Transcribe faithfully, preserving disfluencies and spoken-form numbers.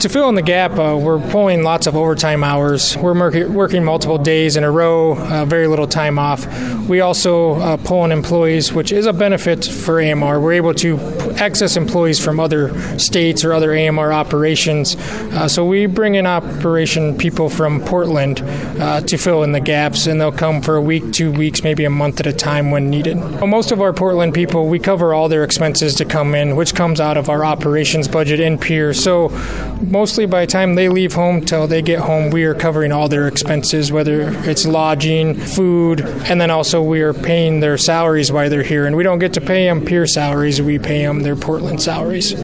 To fill in the gap, uh, we're pulling lots of overtime hours. We're mer- working multiple days in a row, uh, very little time off. We also uh, pull in employees, which is a benefit for A M R. We're able to access employees from other states or other A M R operations. Uh, so we bring in operation people from Portland uh, to fill in the gaps, and they'll come for a week, two weeks, maybe a month at a time when needed. Most of our Portland people, we cover all their expenses to come in, which comes out of our operations budget in Pierre. So mostly by the time they leave home till they get home, we are covering all their expenses, whether it's lodging, food, and then also we are paying their salaries while they're here. And we don't get to pay them Pierre salaries, we pay them their Portland salaries.